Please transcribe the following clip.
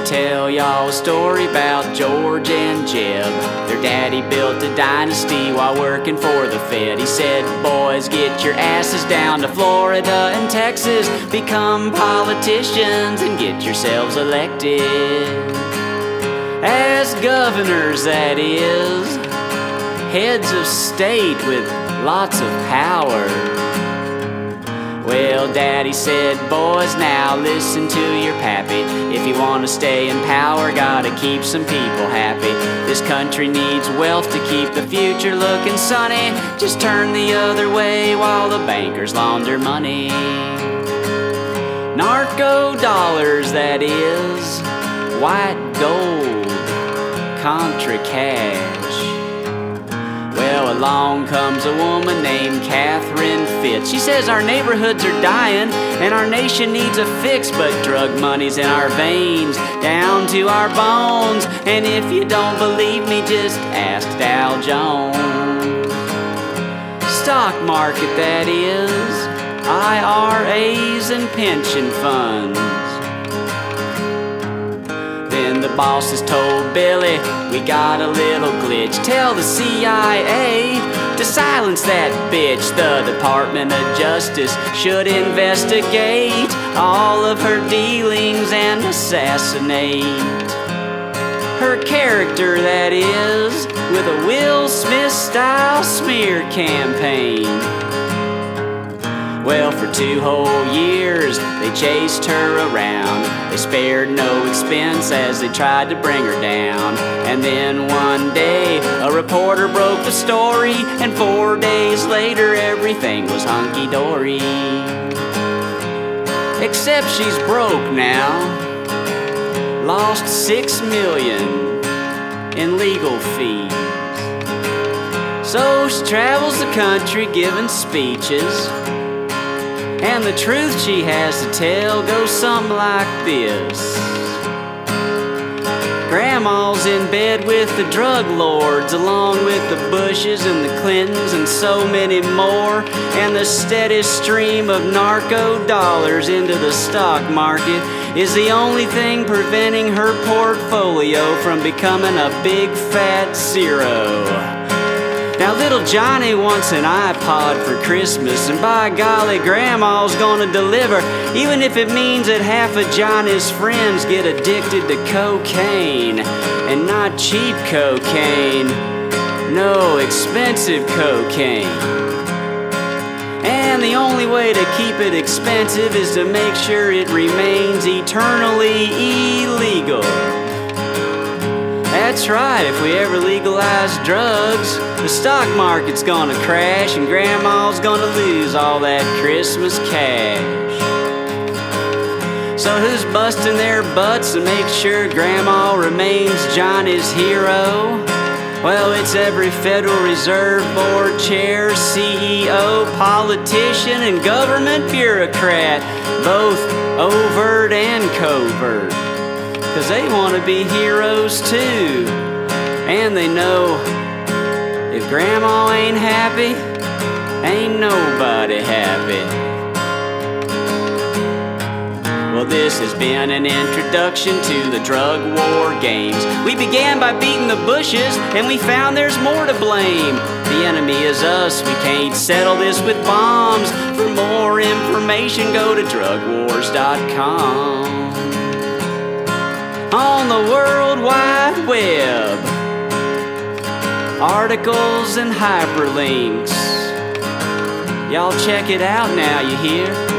tell y'all a story about George and Jeb. Their daddy built a dynasty while working for the Fed. He said, boys, get your asses down to Florida and Texas, become politicians and get yourselves elected as governors, that is, heads of state with lots of power. Well, Daddy said, boys, now listen to your pappy. If you want to stay in power, gotta keep some people happy. This country needs wealth to keep the future looking sunny. Just turn the other way while the bankers launder money. Narco dollars, that is, white gold, Contra cash. Well, along comes a woman named Catherine Fitz. She says our neighborhoods are dying and our nation needs a fix, but drug money's in our veins, down to our bones. And if you don't believe me, just ask Dow Jones. Stock market, that is, IRAs and pension funds. Then the bosses told Billy, we got a little glitch. Tell the CIA to silence that bitch. The Department of Justice should investigate all of her dealings and assassinate her character, that is, with a Will Smith-style smear campaign. Well, for 2 whole years, they chased her around. They spared no expense as they tried to bring her down. And then one day, a reporter broke the story, and 4 days later, everything was hunky-dory. Except she's broke now. Lost $6 million in legal fees. So she travels the country giving speeches, and the truth she has to tell goes something like this. Grandma's in bed with the drug lords, along with the Bushes and the Clintons and so many more. And the steady stream of narco dollars into the stock market is the only thing preventing her portfolio from becoming a big fat zero. Now little Johnny wants an iPod for Christmas, and by golly, Grandma's gonna deliver, even if it means that half of Johnny's friends get addicted to cocaine. And not cheap cocaine, no, expensive cocaine. And the only way to keep it expensive is to make sure it remains eternally illegal. That's right, if we ever legalize drugs, the stock market's gonna crash and Grandma's gonna lose all that Christmas cash. So who's busting their butts to make sure Grandma remains Johnny's hero? Well, it's every Federal Reserve Board chair, CEO, politician, and government bureaucrat, both overt and covert. 'Cause they want to be heroes too. And they know if Grandma ain't happy, ain't nobody happy. Well, this has been an introduction to the drug war games. We began by beating the Bushes, and we found there's more to blame. The enemy is us, we can't settle this with bombs. For more information, go to drugwars.com. On the World Wide Web, articles and hyperlinks. Y'all check it out now, you hear?